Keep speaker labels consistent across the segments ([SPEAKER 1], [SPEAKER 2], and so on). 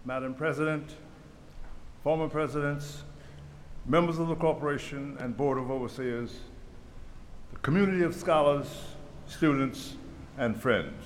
[SPEAKER 1] Madam President, former presidents, members of the corporation and Board of Overseers, the community of scholars, students, and friends.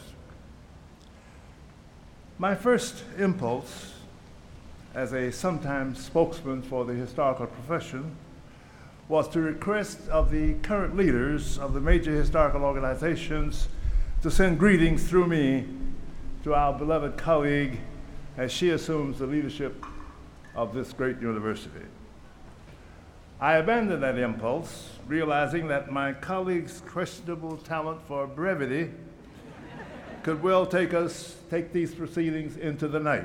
[SPEAKER 1] My first impulse as a sometime spokesman for the historical profession was to request of the current leaders of the major historical organizations to send greetings through me to our beloved colleague as she assumes the leadership of this great university. I abandoned that impulse, realizing that my colleague's questionable talent for brevity could well take these proceedings into the night.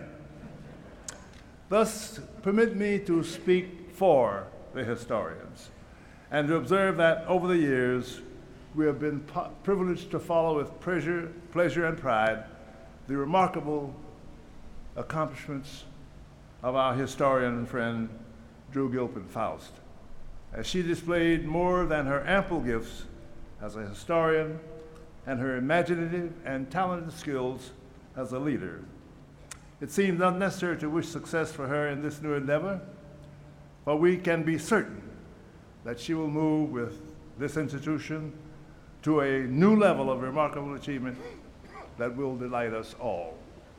[SPEAKER 1] Thus, permit me to speak for the historians and to observe that over the years, we have been privileged to follow with pleasure and pride the remarkable accomplishments of our historian and friend, Drew Gilpin Faust, as she displayed more than her ample gifts as a historian and her imaginative and talented skills as a leader. It seems unnecessary to wish success for her in this new endeavor, but we can be certain that she will move with this institution to a new level of remarkable achievement that will delight us all.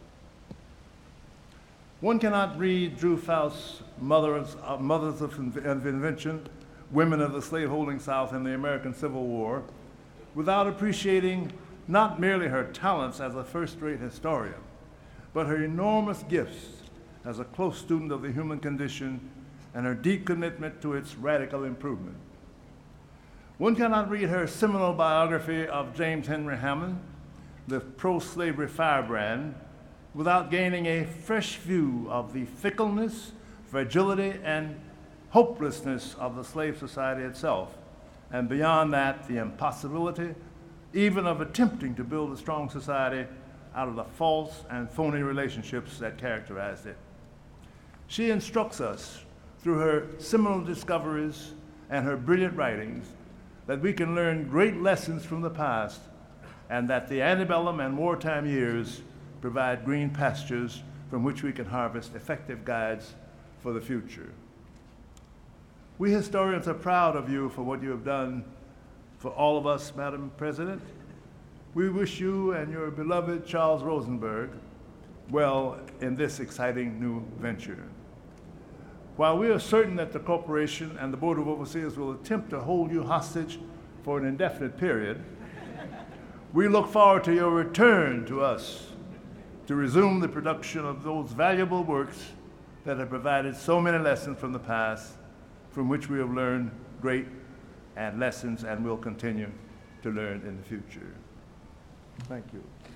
[SPEAKER 1] One cannot read Drew Faust's Mothers of Invention, Women of the Slaveholding South in the American Civil War, without appreciating not merely her talents as a first-rate historian, but her enormous gifts as a close student of the human condition and her deep commitment to its radical improvement. One cannot read her seminal biography of James Henry Hammond, the pro-slavery firebrand, without gaining a fresh view of the fickleness, fragility, and hopelessness of the slave society itself, and beyond that, the impossibility even of attempting to build a strong society out of the false and phony relationships that characterized it. She instructs us through her seminal discoveries and her brilliant writings that we can learn great lessons from the past and that the antebellum and wartime years provide green pastures from which we can harvest effective guides for the future. We historians are proud of you for what you have done for all of us, Madam President. We wish you and your beloved Charles Rosenberg well in this exciting new venture. While we are certain that the corporation and the Board of Overseers will attempt to hold you hostage for an indefinite period, we look forward to your return to us to resume the production of those valuable works that have provided so many lessons from the past, from which we have learned great lessons and will continue to learn in the future. Thank you.